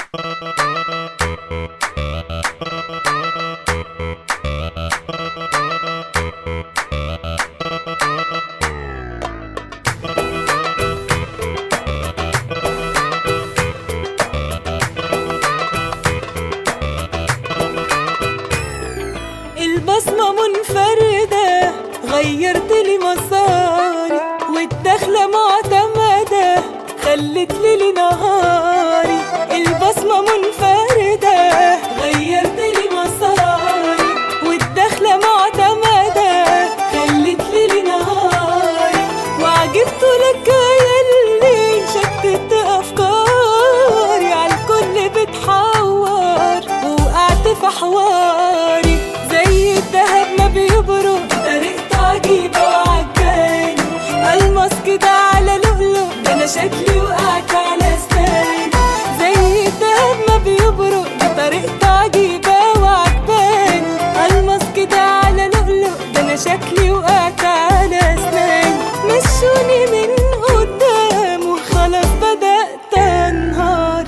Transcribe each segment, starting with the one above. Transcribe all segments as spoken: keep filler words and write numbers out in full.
البصمة منفردة غيرت لي مساري، والدخلة معتمدة خلت لي نهاري. البصمة منفردة غيرت لي مساري، والدخلة معتمدة خلت لي نهاري. وعجبت لك يلي شتت أفكاري، عالكل بتحور ووقعت في حواري. زي الدهب ما بيبرق طريقته عجيبة وعجباني، ألماس كده على لؤلؤ ده أنا شكلي وقعت على أسناني. زي الدهب ما بيبرق طريقته عجيبة وعجباني، ألماس كده على لؤلؤ ده أنا شكلي وقعت على أسناني. مشوني من قدام وخلاص بدأت أنهار.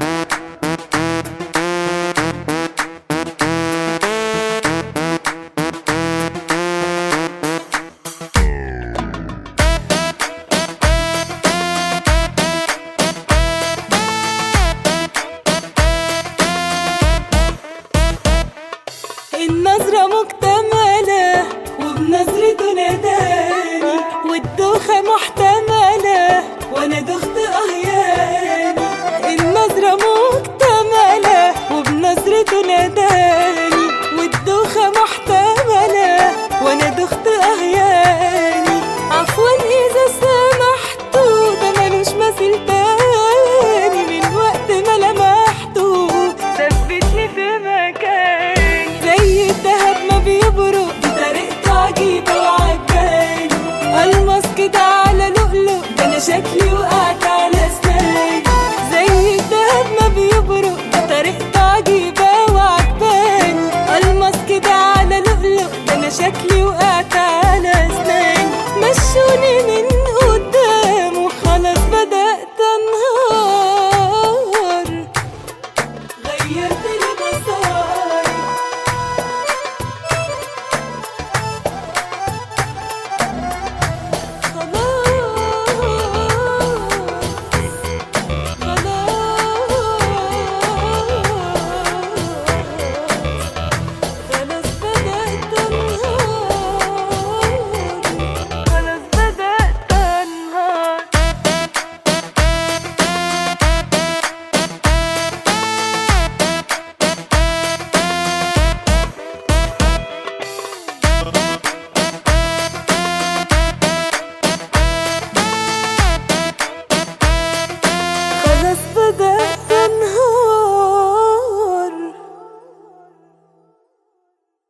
النظرة مكتملة وبنظرته ناداني، والدوخة محتملة وانا دخت